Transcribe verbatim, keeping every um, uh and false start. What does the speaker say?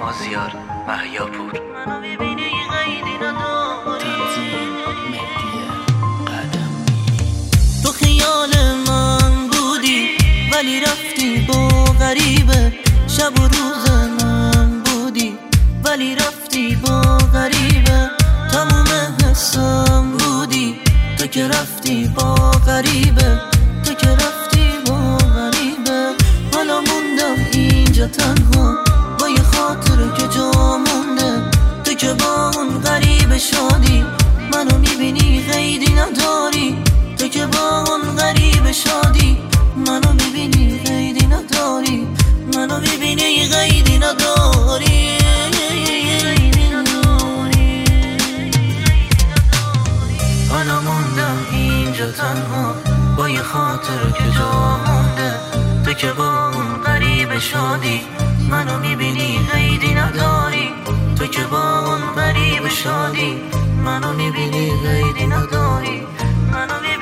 مازیار مهیاپور. منو میبینی غیری نداری، تنظیم مهدی قدمی. تو خیال من بودی ولی رفتی با غریبه، شب و روز من بودی ولی رفتی با غریبه، تموم حسم بودی تو که رفتی با غریبه، تو که رفتی با غریبه. حالا موندم اینجا تنها با یه خاطره که جا مونده، تو که با اون غریبه شادی منو میبینی غیری نداری، تو که با اون غریبه شادی منو میبینی غیری نداری، منو میبینی غیری نداری. حالا موندم اینجا تنها با یه خاطر که جا مونده، تو که با اون غریبه شادی منو میبینی غیری نداری، تو که با اون غریبه شادی منو میبینی غیری نداری، منو میبینی